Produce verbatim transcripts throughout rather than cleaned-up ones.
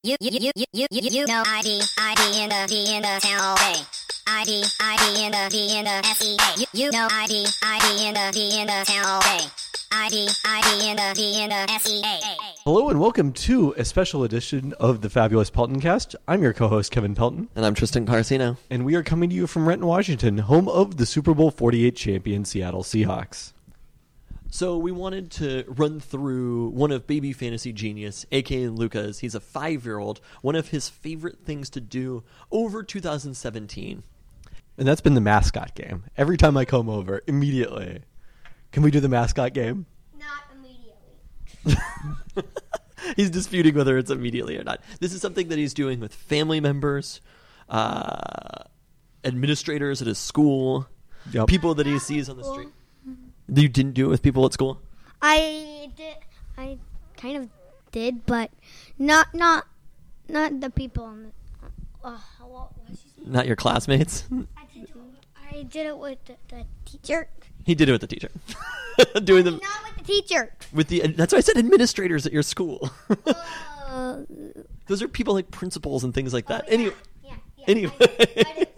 You, you, you, you, you, you, you know I D, I D in the, D in the town all day. I D, I D in the, D in the S E A. You, you know I D, I D in the, D in the town all day. I D, I D in the, D in the S E A. Hello and welcome to a special edition of the Fabulous Pelton Cast. I'm your co-host, Kevin Pelton. And I'm Tristan Carcino. And we are coming to you from Renton, Washington, home of the Super Bowl forty-eight champion Seattle Seahawks. So we wanted to run through one of Baby Fantasy Genius, a k a. Lucas. He's a five-year-old. One of his favorite things to do over two thousand seventeen. And that's been the mascot game. Every time I come over, immediately. Can we do the mascot game? Not immediately. He's disputing whether it's immediately or not. This is something that he's doing with family members, uh, administrators at his school, Yep. people that he sees on the street. You didn't do it with people at school? I did. I kind of did, but not not not the people on the. Uh, what was his name? Not your classmates? I did. I did it with the, the teacher. He did it with the teacher. Doing them Not with the teacher. with the. That's why I said administrators at your school. Uh, Those are people like principals and things like that. oh, yeah, Anyway, yeah, yeah, anyway. I did, I did.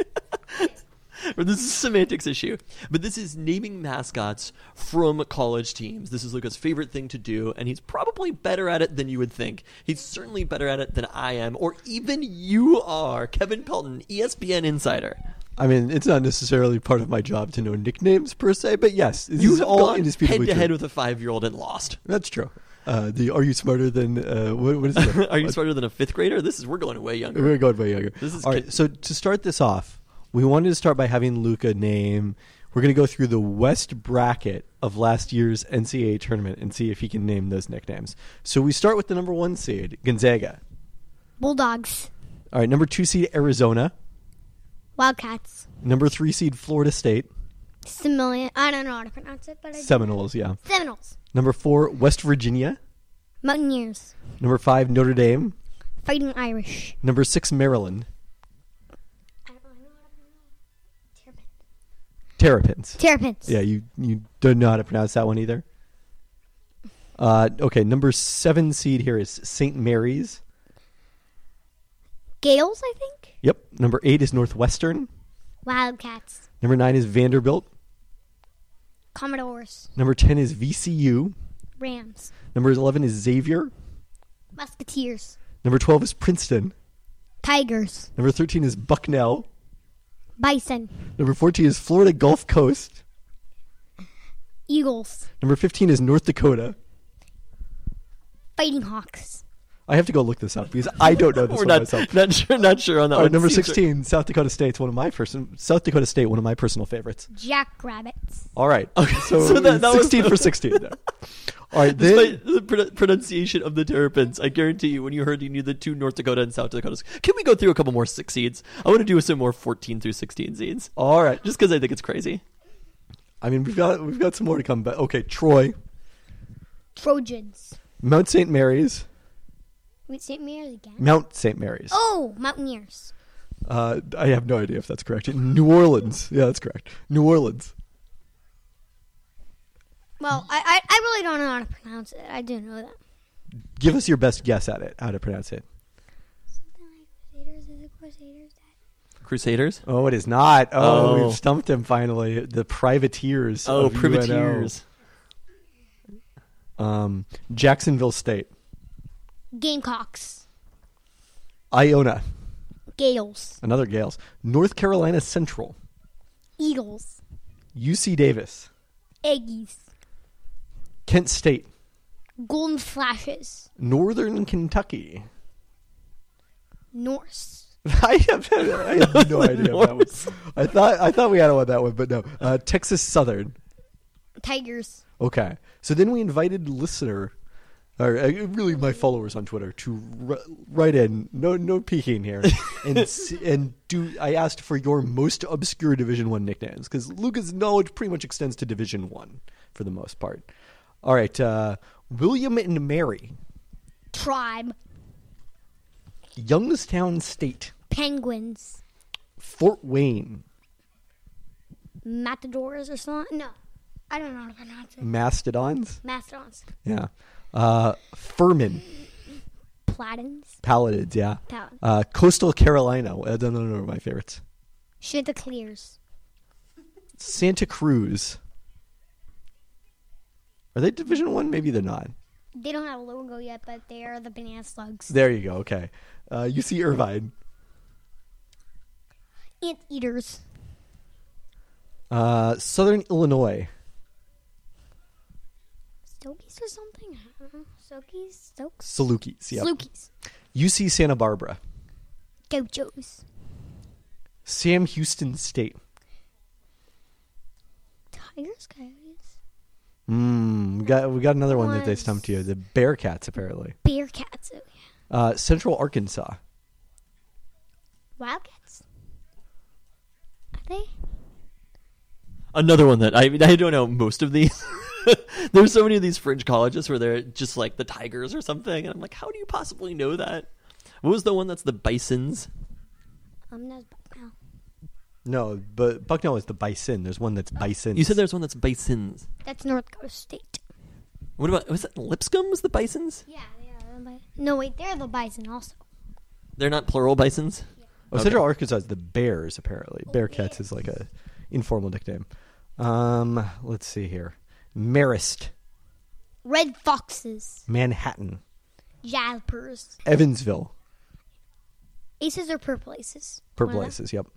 Or this is a semantics issue. But this is naming mascots from college teams. This is Luca's favorite thing to do, and he's probably better at it than you would think. He's certainly better at it than I am, or even you are, Kevin Pelton, E S P N insider. I mean, it's not necessarily part of my job to know nicknames per se, but yes, this You is have all gone indisputably head to head true. with a five-year-old and lost. That's true. Uh, the Are You Smarter Than... Uh, what, what is it? Are you smarter than a fifth grader? This is we're going way younger. We're going way younger. This is all right, kid- so to start this off, we wanted to start by having Luca name... We're going to go through the West bracket of last year's N C double A tournament and see if he can name those nicknames. So we start with the number one seed, Gonzaga. Bulldogs. All right, number two seed, Arizona. Wildcats. Number three seed, Florida State. Semillion. I don't know how to pronounce it, but I do. Seminoles, yeah. Seminoles. Number four, West Virginia. Mountaineers. Number five, Notre Dame. Fighting Irish. Number six, Maryland. I don't know how to pronounce Terrapins. Terrapins. Yeah, you, you don't know how to pronounce that one either. Uh, okay, number seven seed here is Saint Mary's. Gales, I think. Yep. Number eight is Northwestern. Wildcats. Number nine is Vanderbilt. Commodores. Number ten is V C U. Rams. Number eleven is Xavier. Musketeers. Number twelve is Princeton. Tigers. Number thirteen is Bucknell. Bison. Number fourteen is Florida Gulf Coast. Eagles. Number fifteen is North Dakota. Fighting Hawks. I have to go look this up because I don't know this We're one not, myself. not sure not sure on that All right, one. number Seems sixteen, South Dakota State's one of my person. South Dakota State, one of my personal favorites. Jackrabbits. All right, Okay, so, so that- that was- sixteen for sixteen. There. All right, then Despite the pron- pronunciation of the Terrapins, I guarantee you, when you heard you knew the two North Dakota and South Dakotas, can we go through a couple more six seeds? I want to do some more fourteen through sixteen seeds, all right. just because I think it's crazy. I mean, we've got we've got some more to come. But okay, Troy, Trojans. Mount Saint Mary's, Wait, Saint Mary's again? Mount Saint Mary's. Oh, Mountaineers. Uh, I have no idea if that's correct. New Orleans, yeah, that's correct. New Orleans. Well, I, I, I really don't know how to pronounce it. I do know that. Give us your best guess at it. How to pronounce it? Something like Crusaders. Is it Crusaders? Crusaders? Oh, it is not. Oh, Oh. we've stumped him finally. The Privateers. Oh, of U N O. privateers. Um, Jacksonville State. Gamecocks. Iona. Gales. Another Gales. North Carolina Central. Eagles. U C Davis. Aggies. Kent State. Golden Flashes. Northern Kentucky. Norse. I have, I have no idea what that was. Norse. I thought I thought we had one that one, but no. Uh, Texas Southern. Tigers. Okay. So then we invited listener, or uh, really my followers on Twitter, to r- write in. No, no peeking here, and s- and do. I asked for your most obscure Division One nicknames because Luca's knowledge pretty much extends to Division One for the most part. All right. Uh, William and Mary. Tribe. Youngstown State. Penguins. Fort Wayne. Matadors or something? No. I don't know how to pronounce it. Mastodons. Mastodons. Yeah. Uh, Furman. Paladins. Paladins, yeah. Paladins. Uh, Coastal Carolina. I don't know my favorites. Chanticleers. Santa Cruz. Are they Division One? Maybe they're not. They don't have a logo yet, but they are the banana slugs. There you go. Okay. Uh, U C Irvine. Anteaters. Uh, Southern Illinois. Stokies or something? I don't know. Stokies? Stokes? Salukis. Yep. Salukis. U C Santa Barbara. Gauchos. Sam Houston State. Tigers? Coyotes? Mm, we got we got another one that they Was- stumped you. The Bearcats, apparently. Bearcats. Oh, yeah. Uh, Central Arkansas. Wildcats? Are they? Another one that I I don't know most of these. There's so many of these fringe colleges where they're just like the Tigers or something, and I'm like, how do you possibly know that? What was the one that's the Bisons? Um, that's Bucknell. No, but Bucknell is the Bison. There's one that's Bison. You said there's one that's Bisons. That's North Dakota State. What about was it Lipscomb? Was the Bisons? Yeah, yeah. The bi- no, wait, they're the bison also. They're not plural Bisons. Oh, Okay. Central Arkansas is the Bears, apparently. Bearcats is like a informal nickname. Um, let's see here. Marist, Red Foxes. Manhattan, Jaspers. Evansville, Aces or Purple Aces? Purple One of them? Aces. Yep.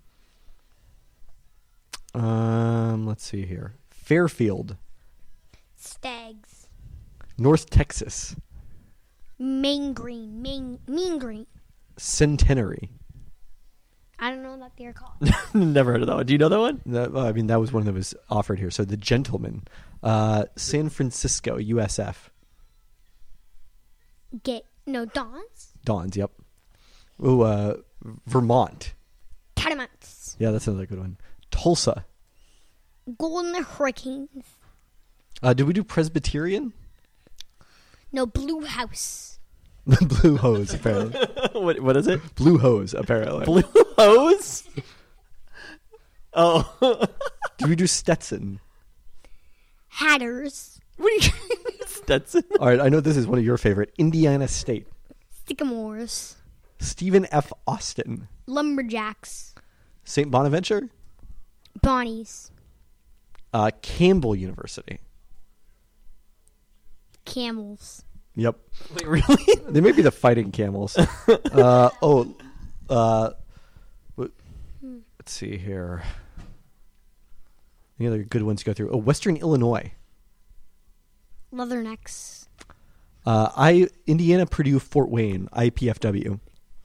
Um, let's see here. Fairfield, Stags. North Texas, Main Green. Main, mean Green. Centenary. I don't know what they're called. Never heard of that one. Do you know that one? That, well, I mean, that was one that was offered here. So the Gentleman, uh, San Francisco, U S F, Get no Dons. Dons. Yep. Ooh, uh, Vermont. Catamounts. Yeah, that's another good one. Tulsa. Golden Hurricanes. Uh, did we do Presbyterian? No Blue House. Blue Hose, apparently. what what is it? Blue Hose, apparently. Blue hose? Oh. Did we do Stetson? Hatters. What are you Stetson? All right, I know this is one of your favorite. Indiana State. Sycamores. Stephen F. Austin. Lumberjacks. Saint Bonaventure. Bonnies. Uh, Campbell University. Camels. Yep. Wait, really? They may be the Fighting Camels. uh, oh, uh, what- let's see here. Any other good ones to go through? Oh, Western Illinois. Leathernecks. Uh, I Indiana, Purdue, Fort Wayne, I P F W.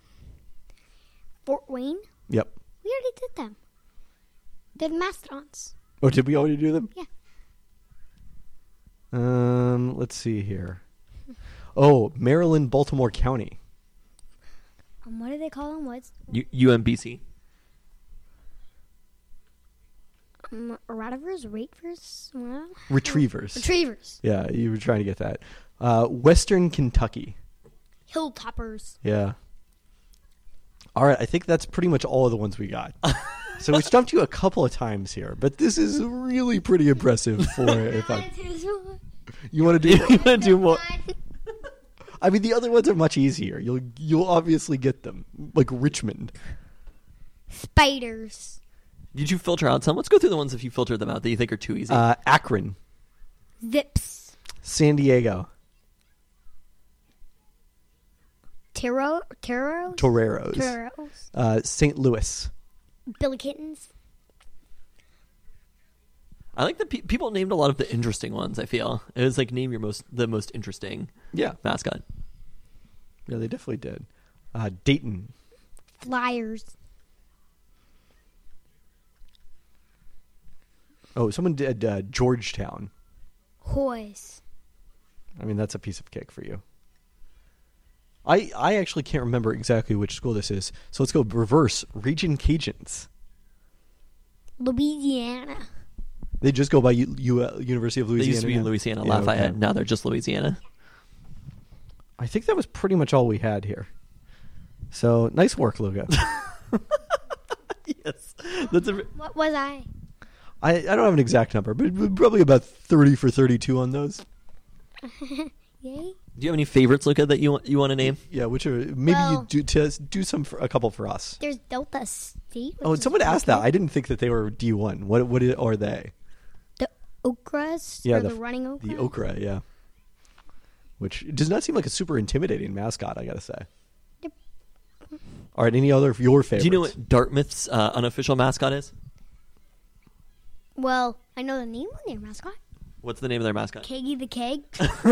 Fort Wayne. Yep. We already did them. They're mastodons. Oh, did we already do them? Yeah. Um, let's see here. Oh, Maryland, Baltimore County. Um, what do they call them? What's U- UMBC. um, Retrievers? Retrievers? What? Retrievers. Retrievers. Yeah, you were trying to get that. Uh, Western Kentucky. Hilltoppers. Yeah. All right, I think that's pretty much all of the ones we got. So we stumped you a couple of times here, but this is really pretty impressive for if I, you want to do. You want to do more? I mean, the other ones are much easier. You'll you'll obviously get them, like Richmond. Spiders. Did you filter out some? Let's go through the ones if you filtered them out that you think are too easy. Uh, Akron, Zips. San Diego, Taro. Taros. Toreros, Toreros. uh, Saint Louis. Billy Kittens. I like that pe- people named a lot of the interesting ones. I feel it was like name your most the most interesting Yeah, mascot. yeah, they definitely did. Uh, Dayton, Flyers. oh, someone did uh, Georgetown. Hoys. I mean, that's a piece of cake for you. I I actually can't remember exactly which school this is, so let's go reverse. Region Cajuns. Louisiana. They just go by U, U, uh, University of They Louisiana. used to be in now? Louisiana, Yeah, Lafayette. okay. Now they're just Louisiana. I think that was pretty much all we had here. So nice work, Luca. Yes, that's a. What was I? I, I don't have an exact number, but probably about thirty for thirty-two on those. Yay. Do you have any favorites, Luca, that you want you want to name? Yeah, which are maybe Well- you do to, do some for, a couple for us. There's Delta State. Oh, which and is someone asked that. okay. I didn't think that they were D one. What what i- are they? The Okras? Yeah, or the the, f- running Okras? The Okra, yeah. Which does not seem like a super intimidating mascot, I gotta say. Yep. All right, any other of your favorites? Do you know what Dartmouth's uh, unofficial mascot is? Well, I know the name of their mascot. What's the name of their mascot? Keggy the Keg.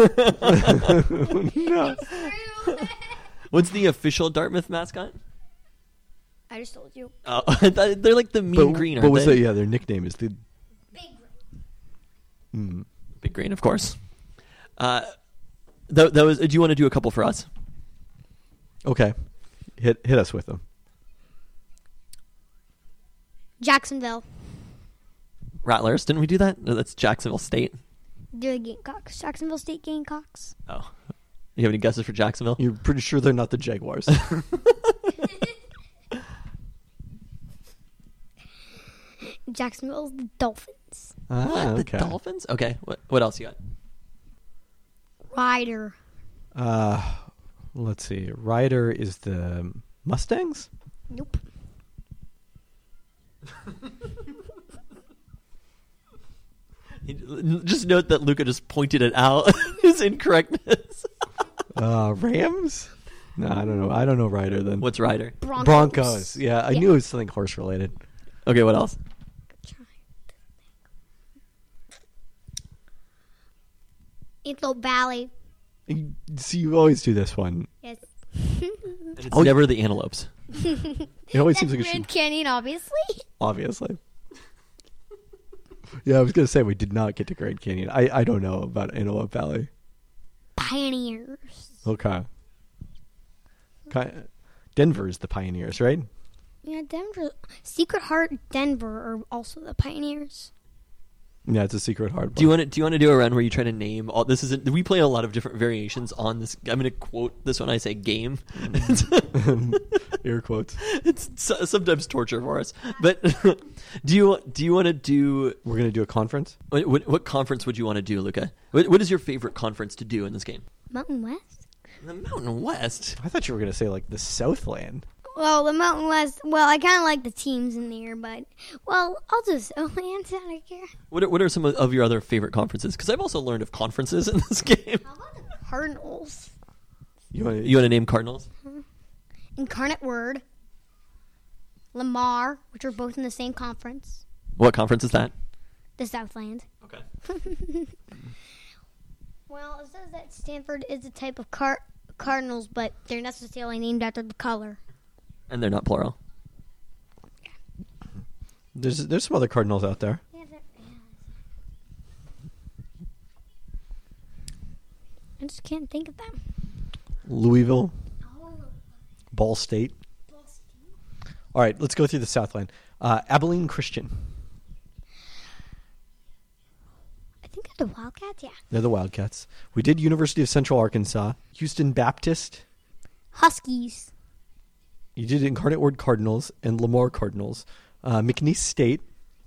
No. What's the official Dartmouth mascot? I just told you. Oh, I thought they're like the mean But, green, but aren't what's they? the, yeah, their nickname is the. Big. Mm. Big green, of course. Uh, that, that was. Do you want to do a couple for us? Okay, hit hit us with them. Jacksonville. Rattlers, didn't we do that? No, that's Jacksonville State. They're the Gamecocks. Jacksonville State Gamecocks. Oh, you have any guesses for Jacksonville? You're pretty sure they're not the Jaguars. Jacksonville's the Dolphins. ah, What? okay. The Dolphins? Okay. What? What else you got? Ryder. Uh, let's see. Ryder is the Mustangs. Nope. Just note that Luca just pointed it out. His incorrectness. Uh, Rams. No, I don't know. I don't know Ryder then. What's Ryder? Broncos. Broncos. Yeah, I Yeah. knew it was something horse related. Okay, what else? Antelope Valley. You- See, you always do this one. Yes. And it's Oh, never the Antelopes. It always seems like it Grand should. Canyon, obviously. Obviously. Yeah, I was gonna say we did not get to Grand Canyon. I, I don't know about Antelope Valley. Pioneers. Okay. Ki- Denver is the Pioneers, right? Yeah, Denver. Secret Heart, Denver are also the Pioneers. Yeah, it's a secret hard. Do you want to? Do you want to do a run where you try to name all? This is a, we play a lot of different variations on this. I'm going to quote this when I say game. air quotes? It's so- sometimes torture for us. But do you do you want to do? We're gonna do a conference. What, what, what conference would you want to do, Luca? What, what is your favorite conference to do in this game? Mountain West? The Mountain West. I thought you were gonna say like the Southland. Well, the Mountain West. Well, I kind of like the teams in there, but well, I'll just Outland. I don't care. What are, what are some of, of your other favorite conferences? Because I've also learned of conferences in this game. How about the Cardinals? You want You want to name Cardinals? Incarnate Word. Lamar, which are both in the same conference. What conference is that? The Southland. Okay. Well, it says that Stanford is a type of car- cardinals, but they're necessarily named after the color. And they're not plural. There's there's some other Cardinals out there. Yeah, they're, yeah. I just can't think of them. Louisville, Oh, Ball State. All right, let's go through the Southland. Uh, Abilene Christian. I think they're the Wildcats. Yeah. They're the Wildcats. We did University of Central Arkansas. Houston Baptist. Huskies. You did Incarnate Word Cardinals and Lamar Cardinals. Uh, McNeese State.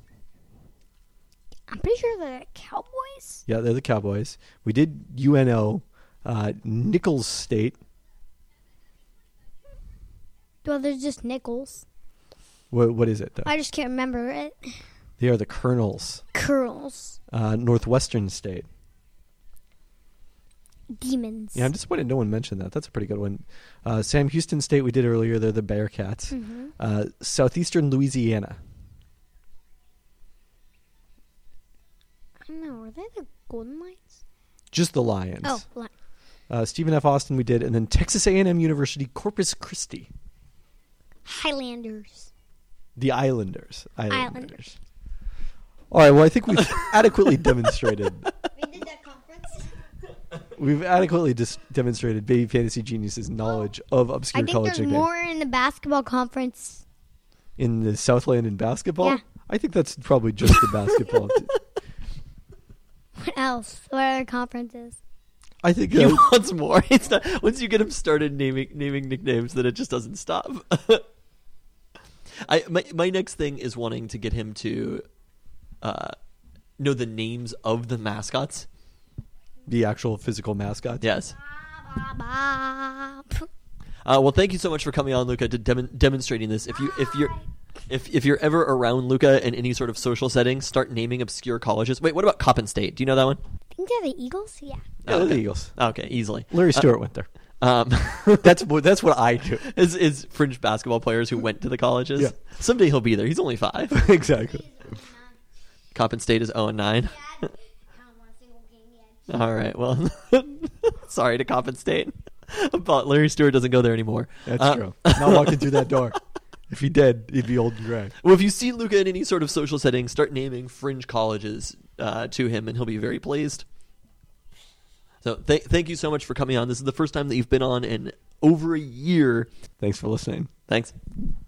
I'm pretty sure they're the Cowboys. Yeah, they're the Cowboys. We did U N O. Uh, Nichols State. Well, they're just Nichols. What, what is it, though? I just can't remember it. They are the Colonels. Curls. Uh, Northwestern State. Demons. Yeah, I'm disappointed no one mentioned that. That's a pretty good one. Uh, Sam Houston State, we did earlier. They're the Bearcats. Mm-hmm. Uh, Southeastern Louisiana. I don't know. Were they the Golden Lions? Just the Lions. Oh, li- Uh, Stephen F. Austin, we did. And then Texas A and M University, Corpus Christi. Highlanders. The Islanders. Islanders. All right, well, I think we've adequately demonstrated. We did that conference. We've adequately dis- demonstrated Baby Fantasy Genius's knowledge of I obscure think college there's nicknames. more in the basketball conference. In the Southland in basketball? Yeah. I think that's probably just the basketball. t- What else? What other conferences? I think He uh, wants more. It's not, once you get him started naming naming nicknames, then it just doesn't stop. I my my next thing is wanting to get him to uh, know the names of the mascots. the actual physical mascots. Yes. Ba, ba, ba. Uh, well, thank you so much for coming on, Luca, to dem- demonstrating this. If you if you're if if you're ever around Luca in any sort of social setting, start naming obscure colleges. Wait, what about Coppin State? Do you know that one? I think they're the Eagles. Yeah. Yeah, okay. the Eagles. Okay, easily. Larry Stewart went there. Um, That's what that's what I do. is is fringe basketball players who went to the colleges. Yeah. Someday he'll be there. He's only five. Exactly. Coppin State is zero and nine. All right. Well, sorry to Coppin State, but Larry Stewart doesn't go there anymore. That's Uh, true. Not walking through that door. If he did, he'd be old and gray. Well, if you see Luca in any sort of social setting, start naming fringe colleges uh, to him, and he'll be very pleased. So th- thank you so much for coming on. This is the first time that you've been on in over a year. Thanks for listening. Thanks.